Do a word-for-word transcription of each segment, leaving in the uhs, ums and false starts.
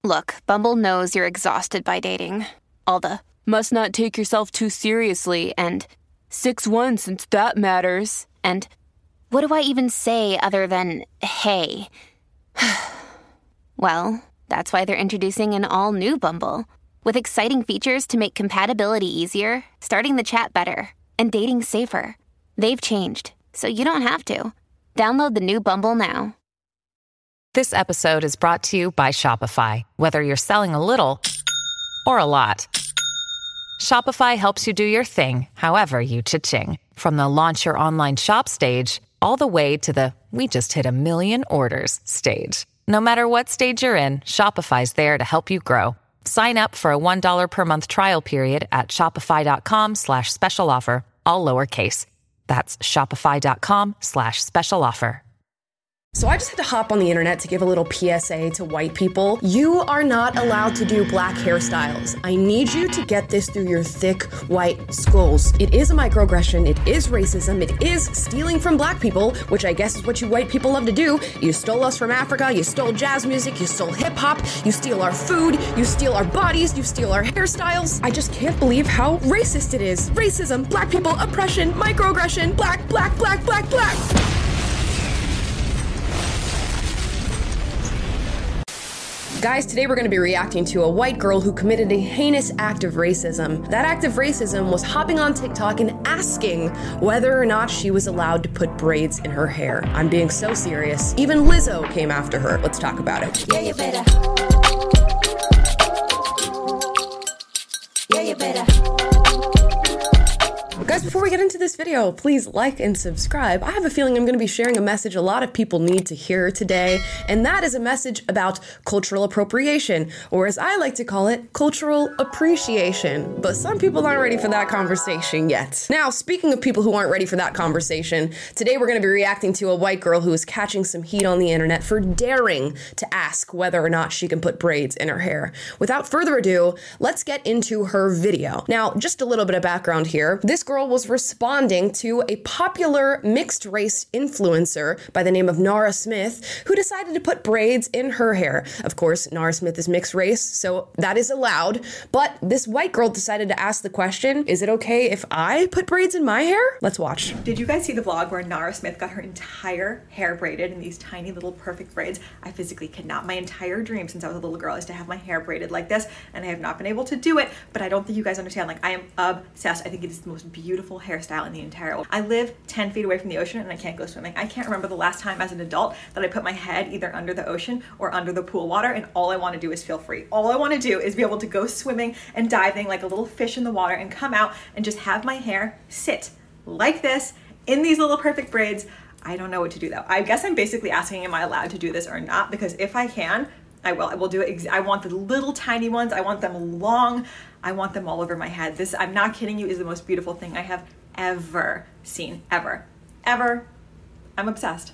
Look, Bumble knows you're exhausted by dating. All the must not take yourself too seriously and six one since that matters. And what do I even say other than hey? Well, that's why they're introducing an all-new Bumble with exciting features to make compatibility easier, starting the chat better, and dating safer. They've changed, so you don't have to. Download the new Bumble now. This episode is brought to you by Shopify. Whether you're selling a little or a lot, Shopify helps you do your thing, however you cha-ching. From the launch your online shop stage, all the way to the we just hit a million orders stage. No matter what stage you're in, Shopify's there to help you grow. Sign up for a one dollar per month trial period at shopify.com slash special offer, all lowercase. That's shopify.com slash special offer. So I just had to hop on the internet to give a little P S A to white people. You are not allowed to do black hairstyles. I need you to get this through your thick white skulls. It is a microaggression. It is racism. It is stealing from black people, which I guess is what you white people love to do. You stole us from Africa. You stole jazz music. You stole hip hop. You steal our food. You steal our bodies. You steal our hairstyles. I just can't believe how racist it is. Racism, black people, oppression, microaggression, black, black, black, black, black. Guys, today we're going to be reacting to a white girl who committed a heinous act of racism. That act of racism was hopping on TikTok and asking whether or not she was allowed to put braids in her hair. I'm being so serious. Even Lizzo came after her. Let's talk about it. Yeah, you better. Yeah, you better. Guys, before we get into this video, please like and subscribe. I have a feeling I'm going to be sharing a message a lot of people need to hear today, and that is a message about cultural appropriation, or as I like to call it, cultural appreciation. But some people aren't ready for that conversation yet. Now, speaking of people who aren't ready for that conversation, today we're going to be reacting to a white girl who is catching some heat on the internet for daring to ask whether or not she can put braids in her hair. Without further ado, let's get into her video. Now, just a little bit of background here. This girl was responding to a popular mixed-race influencer by the name of Nara Smith, who decided to put braids in her hair. Of course, Nara Smith is mixed race, so that is allowed, but this white girl decided to ask the question, is it okay if I put braids in my hair? Let's watch. Did you guys see the vlog where Nara Smith got her entire hair braided in these tiny little perfect braids? I physically cannot. My entire dream since I was a little girl is to have my hair braided like this, and I have not been able to do it, but I don't think you guys understand. Like, I am obsessed. I think it is the most beautiful beautiful hairstyle in the entire world. I live ten feet away from the ocean and I can't go swimming. I can't remember the last time as an adult that I put my head either under the ocean or under the pool water, and all I want to do is feel free. All I want to do is be able to go swimming and diving like a little fish in the water and come out and just have my hair sit like this in these little perfect braids. I don't know what to do though. I guess I'm basically asking, am I allowed to do this or not? Because if I can, I will. I will do it. I want the little tiny ones. I want them long. I want them all over my head. This, I'm not kidding you, is the most beautiful thing I have ever seen. Ever. Ever. I'm obsessed.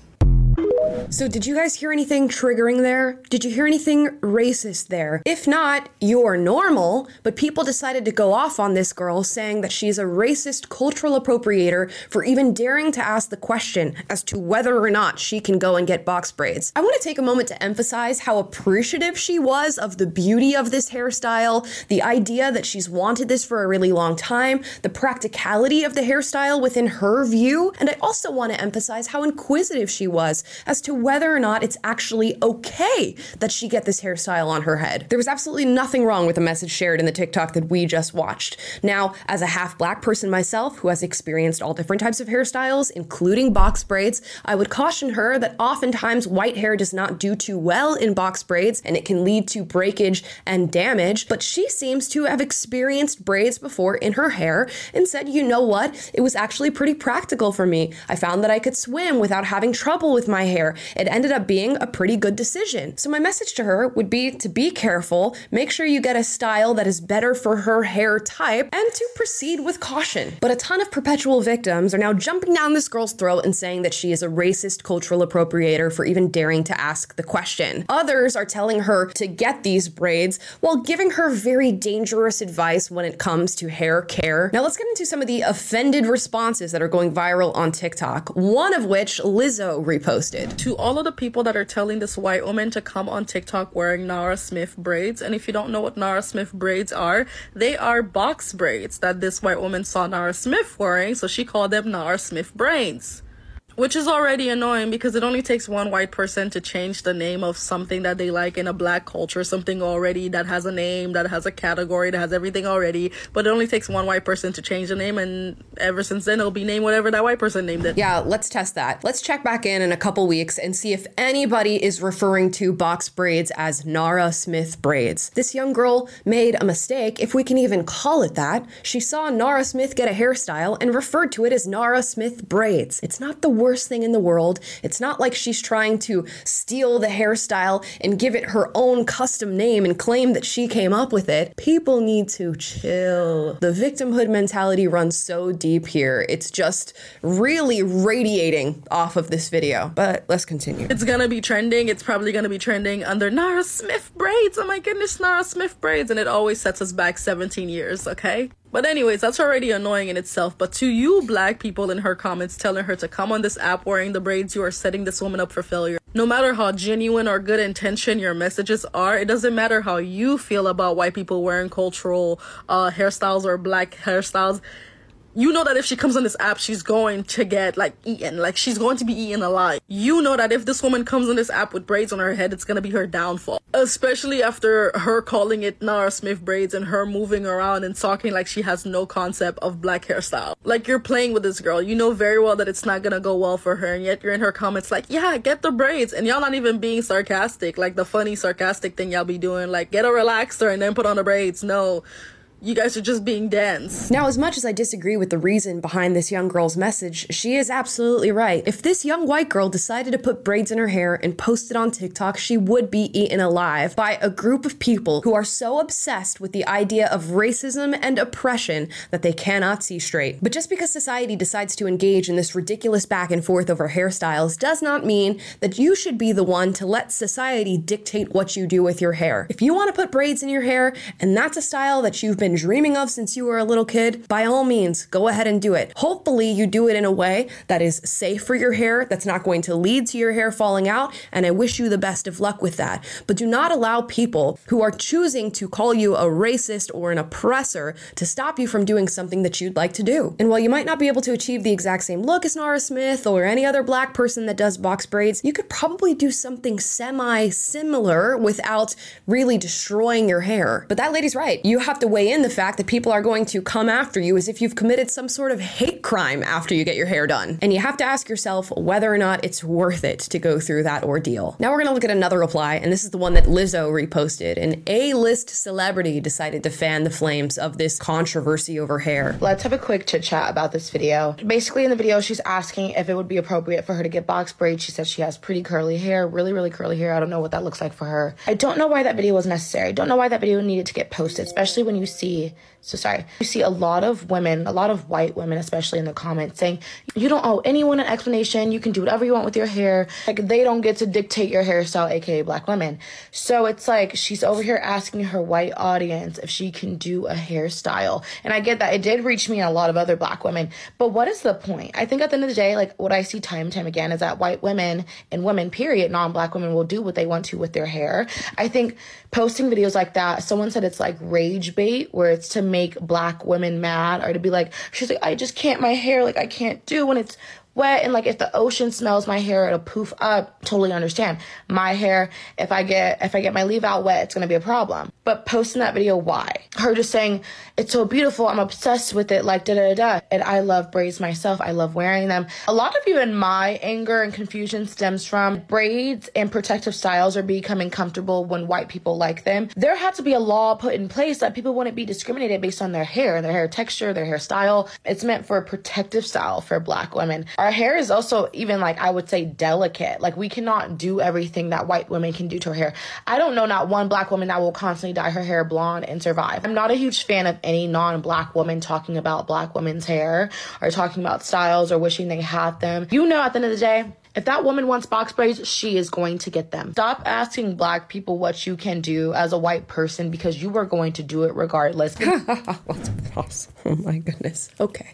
So did you guys hear anything triggering there? Did you hear anything racist there? If not, you're normal, but people decided to go off on this girl saying that she's a racist cultural appropriator for even daring to ask the question as to whether or not she can go and get box braids. I want to take a moment to emphasize how appreciative she was of the beauty of this hairstyle, the idea that she's wanted this for a really long time, the practicality of the hairstyle within her view, and I also want to emphasize how inquisitive she was as to whether or not it's actually okay that she get this hairstyle on her head. There was absolutely nothing wrong with the message shared in the TikTok that we just watched. Now, as a half black person myself who has experienced all different types of hairstyles, including box braids, I would caution her that oftentimes white hair does not do too well in box braids and it can lead to breakage and damage, but she seems to have experienced braids before in her hair and said, you know what, it was actually pretty practical for me. I found that I could swim without having trouble with my hair. It ended up being a pretty good decision. So my message to her would be to be careful, make sure you get a style that is better for her hair type, and to proceed with caution. But a ton of perpetual victims are now jumping down this girl's throat and saying that she is a racist cultural appropriator for even daring to ask the question. Others are telling her to get these braids while giving her very dangerous advice when it comes to hair care. Now let's get into some of the offended responses that are going viral on TikTok, one of which Lizzo reposted. reposted. To all of the people that are telling this white woman to come on TikTok wearing Nara Smith braids, and if you don't know what Nara Smith braids are, they are box braids that this white woman saw Nara Smith wearing, so she called them Nara Smith braids. Which is already annoying because it only takes one white person to change the name of something that they like in a black culture, something already that has a name, that has a category, that has everything already. But it only takes one white person to change the name, and ever since then it'll be named whatever that white person named it. Yeah, let's test that. Let's check back in in a couple weeks and see if anybody is referring to box braids as Nara Smith braids. This young girl made a mistake, if we can even call it that. She saw Nara Smith get a hairstyle and referred to it as Nara Smith braids. It's not the worst thing in the world. It's not like she's trying to steal the hairstyle and give it her own custom name and claim that she came up with it. People need to chill. The victimhood mentality runs so deep here. It's just really radiating off of this video. But let's continue. It's gonna be trending. It's probably gonna be trending under Nara Smith braids. Oh my goodness, Nara Smith braids. And it always sets us back seventeen years, okay? But anyways, that's already annoying in itself. But to you black people in her comments telling her to come on this app wearing the braids, you are setting this woman up for failure. No matter how genuine or good intention your messages are, it doesn't matter how you feel about white people wearing cultural uh, hairstyles or black hairstyles. You know that if she comes on this app, she's going to get, like, eaten. Like, she's going to be eaten alive. You know that if this woman comes on this app with braids on her head, it's going to be her downfall. Especially after her calling it Nara Smith braids and her moving around and talking like she has no concept of black hairstyle. Like, you're playing with this girl. You know very well that it's not going to go well for her. And yet you're in her comments like, yeah, get the braids. And y'all not even being sarcastic. Like, the funny, sarcastic thing y'all be doing. Like, get a relaxer and then put on the braids. No. You guys are just being dense. Now, as much as I disagree with the reason behind this young girl's message, she is absolutely right. If this young white girl decided to put braids in her hair and post it on TikTok, she would be eaten alive by a group of people who are so obsessed with the idea of racism and oppression that they cannot see straight. But just because society decides to engage in this ridiculous back and forth over hairstyles does not mean that you should be the one to let society dictate what you do with your hair. If you want to put braids in your hair and that's a style that you've been dreaming of since you were a little kid, by all means, go ahead and do it. Hopefully you do it in a way that is safe for your hair, that's not going to lead to your hair falling out, and I wish you the best of luck with that. But do not allow people who are choosing to call you a racist or an oppressor to stop you from doing something that you'd like to do. And while you might not be able to achieve the exact same look as Nara Smith or any other black person that does box braids, you could probably do something semi-similar without really destroying your hair. But that lady's right. You have to weigh in the fact that people are going to come after you as if you've committed some sort of hate crime after you get your hair done. And you have to ask yourself whether or not it's worth it to go through that ordeal. Now we're gonna look at another reply, and this is the one that Lizzo reposted. An A-list celebrity decided to fan the flames of this controversy over hair. Let's have a quick chit chat about this video. Basically in the video, she's asking if it would be appropriate for her to get box braids. She says she has pretty curly hair, really, really curly hair. I don't know what that looks like for her. I don't know why that video was necessary. I don't know why that video needed to get posted, especially when you see So sorry. You see a lot of women, a lot of white women, especially in the comments, saying, you don't owe anyone an explanation. You can do whatever you want with your hair. Like, they don't get to dictate your hairstyle, aka black women. So it's like she's over here asking her white audience if she can do a hairstyle. And I get that. It did reach me and a lot of other black women. But what is the point? I think at the end of the day, like, what I see time and time again is that white women and women, period, non-black women will do what they want to with their hair. I think posting videos like that, someone said it's like rage bait, where it's to make black women mad, or to be like, she's like, I just can't, my hair, like, I can't do when it's wet, and like if the ocean smells my hair, it'll poof up. Totally understand. My hair, if I get if I get my leave out wet, it's gonna be a problem. But posting that video, why? Her just saying, it's so beautiful, I'm obsessed with it, like da da da. And I love braids myself, I love wearing them. A lot of even my anger and confusion stems from braids and protective styles are becoming comfortable when white people like them. There had to be a law put in place that people wouldn't be discriminated based on their hair, their hair texture, their hairstyle. It's meant for a protective style for black women. Our hair is also even, like, I would say, delicate. Like, we cannot do everything that white women can do to her hair. I don't know not one black woman that will constantly dye her hair blonde and survive. I'm not a huge fan of any non-black woman talking about black women's hair or talking about styles or wishing they had them. You know, at the end of the day, if that woman wants box braids, she is going to get them. Stop asking black people what you can do as a white person, because you are going to do it regardless. What's awesome. Oh my goodness. Okay.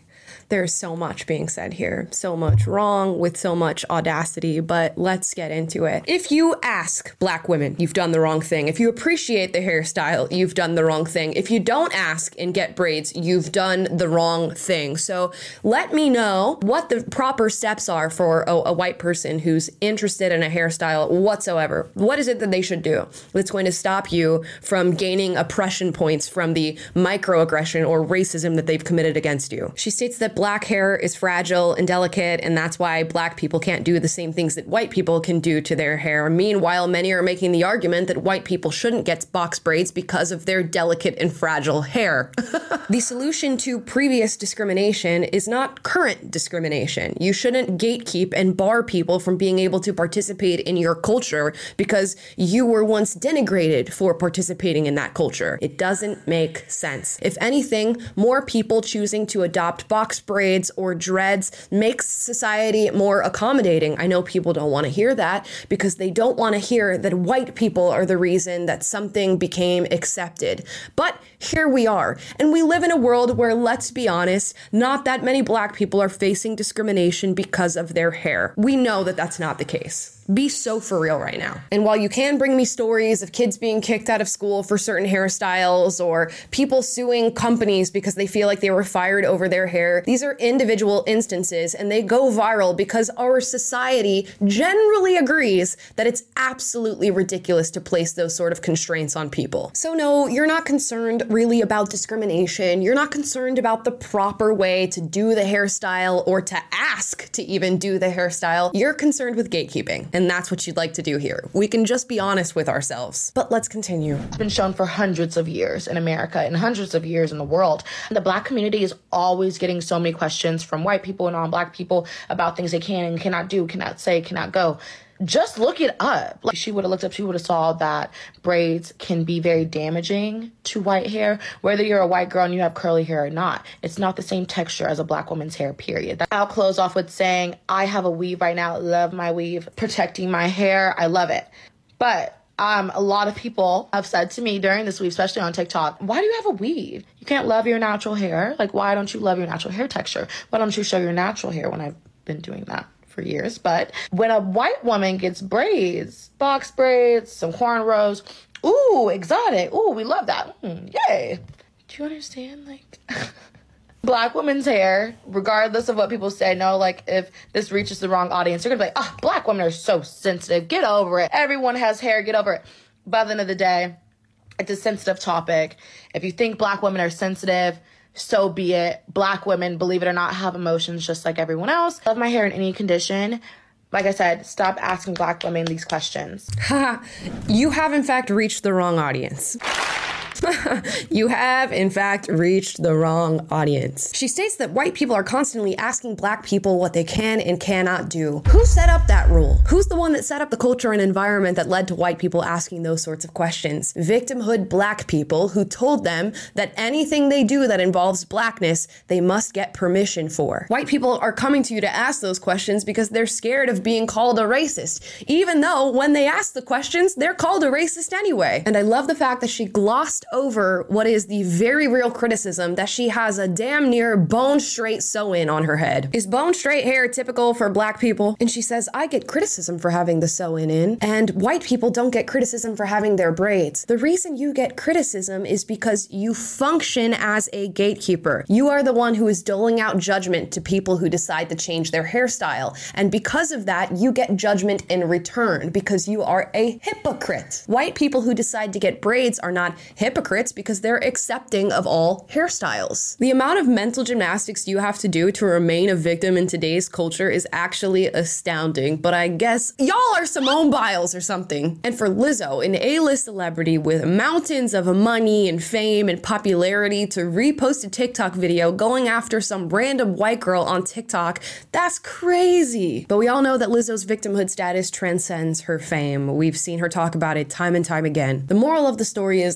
There's so much being said here, so much wrong with so much audacity, but let's get into it. If you ask black women, you've done the wrong thing. If you appreciate the hairstyle, you've done the wrong thing. If you don't ask and get braids, you've done the wrong thing. So let me know what the proper steps are for a, a white person who's interested in a hairstyle whatsoever. What is it that they should do that's going to stop you from gaining oppression points from the microaggression or racism that they've committed against you? She states that black hair is fragile and delicate, and that's why black people can't do the same things that white people can do to their hair. Meanwhile, many are making the argument that white people shouldn't get box braids because of their delicate and fragile hair. The solution to previous discrimination is not current discrimination. You shouldn't gatekeep and bar people from being able to participate in your culture because you were once denigrated for participating in that culture. It doesn't make sense. If anything, more people choosing to adopt box braids or dreads makes society more accommodating. I know people don't want to hear that because they don't want to hear that white people are the reason that something became accepted. But here we are, and we live in a world where, let's be honest, not that many black people are facing discrimination because of their hair. We know that that's not the case. Be so for real right now. And while you can bring me stories of kids being kicked out of school for certain hairstyles or people suing companies because they feel like they were fired over their hair, these are individual instances and they go viral because our society generally agrees that it's absolutely ridiculous to place those sort of constraints on people. So no, you're not concerned really about discrimination. You're not concerned about the proper way to do the hairstyle or to ask to even do the hairstyle. You're concerned with gatekeeping. And that's what you'd like to do here. We can just be honest with ourselves. But let's continue. It's been shown for hundreds of years in America and hundreds of years in the world. The black community is always getting so many questions from white people and non-black people about things they can and cannot do, cannot say, cannot go. Just look it up. Like, she would have looked up, she would have saw that braids can be very damaging to white hair, whether you're a white girl and you have curly hair or not. It's not the same texture as a black woman's hair, period. I'll close off with saying, I have a weave right now, love my weave, protecting my hair, I love it. But um, a lot of people have said to me during this weave, especially on TikTok, why do you have a weave? You can't love your natural hair. Like, why don't you love your natural hair texture? Why don't you show your natural hair? When I've been doing that for years. But when a white woman gets braids, box braids, some cornrows, ooh, exotic. Ooh, we love that. Mm, yay. Do you understand? Like, black women's hair, regardless of what people say, no, like, if this reaches the wrong audience, you're gonna be like, ah, oh, black women are so sensitive. Get over it. Everyone has hair. Get over it. By the end of the day, it's a sensitive topic. If you think black women are sensitive, so be it. Black women, believe it or not, have emotions just like everyone else. Love my hair in any condition. Like I said, stop asking black women these questions. Ha! You have, in fact, reached the wrong audience. You have, in fact, reached the wrong audience. She states that white people are constantly asking black people what they can and cannot do. Who set up that rule? Who's the one that set up the culture and environment that led to white people asking those sorts of questions? Victimhood black people who told them that anything they do that involves blackness, they must get permission for. White people are coming to you to ask those questions because they're scared of being called a racist, even though when they ask the questions, they're called a racist anyway. And I love the fact that she glossed over what is the very real criticism that she has a damn near bone straight sew-in on her head. Is bone straight hair typical for black people? And she says, I get criticism for having the sew-in in, and white people don't get criticism for having their braids. The reason you get criticism is because you function as a gatekeeper. You are the one who is doling out judgment to people who decide to change their hairstyle. And because of that, you get judgment in return because you are a hypocrite. White people who decide to get braids are not hypocrites because they're accepting of all hairstyles. The amount of mental gymnastics you have to do to remain a victim in today's culture is actually astounding, but I guess y'all are Simone Biles or something. And for Lizzo, an A-list celebrity with mountains of money and fame and popularity, to repost a TikTok video going after some random white girl on TikTok, that's crazy. But we all know that Lizzo's victimhood status transcends her fame. We've seen her talk about it time and time again. The moral of the story is this: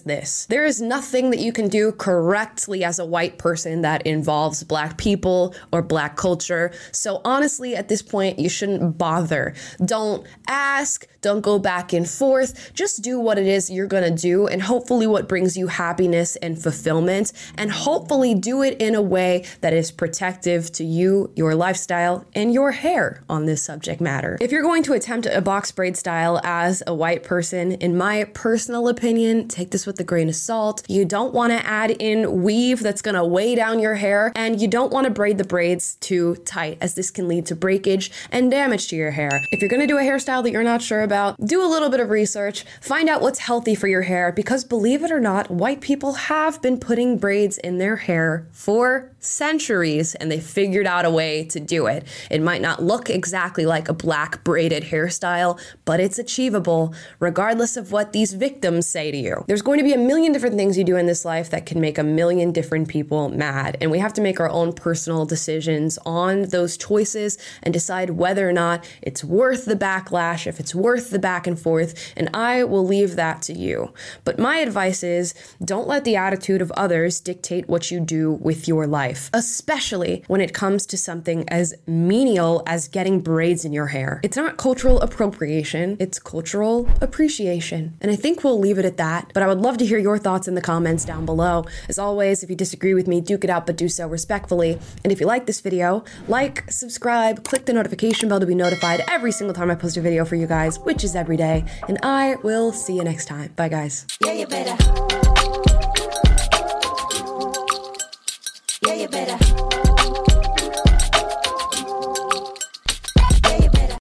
There is nothing that you can do correctly as a white person that involves black people or black culture. So honestly, at this point, you shouldn't bother. Don't ask, don't go back and forth. Just do what it is you're gonna do, and hopefully what brings you happiness and fulfillment, and hopefully do it in a way that is protective to you, your lifestyle, and your hair on this subject matter. If you're going to attempt a box braid style as a white person, in my personal opinion, take this with a grain of salt. You don't want to add in weave that's going to weigh down your hair, and you don't want to braid the braids too tight, as this can lead to breakage and damage to your hair. If you're going to do a hairstyle that you're not sure about, do a little bit of research, find out what's healthy for your hair, because believe it or not, white people have been putting braids in their hair for centuries, and they figured out a way to do it. It might not look exactly like a black braided hairstyle, but it's achievable regardless of what these victims say to you. There's going to be a million different things you do in this life that can make a million different people mad, and we have to make our own personal decisions on those choices and decide whether or not it's worth the backlash, if it's worth the back and forth, and I will leave that to you. But my advice is, don't let the attitude of others dictate what you do with your life, especially when it comes to something as menial as getting braids in your hair. It's not cultural appropriation, it's cultural appreciation. And I think we'll leave it at that, but I would love to hear your thoughts in the comments down below. As always, if you disagree with me, duke it out, but do so respectfully. And if you like this video, like, subscribe, click the notification bell to be notified every single time I post a video for you guys, which is every day. And I will see you next time. Bye, guys. Yeah, you better. Yeah, you better.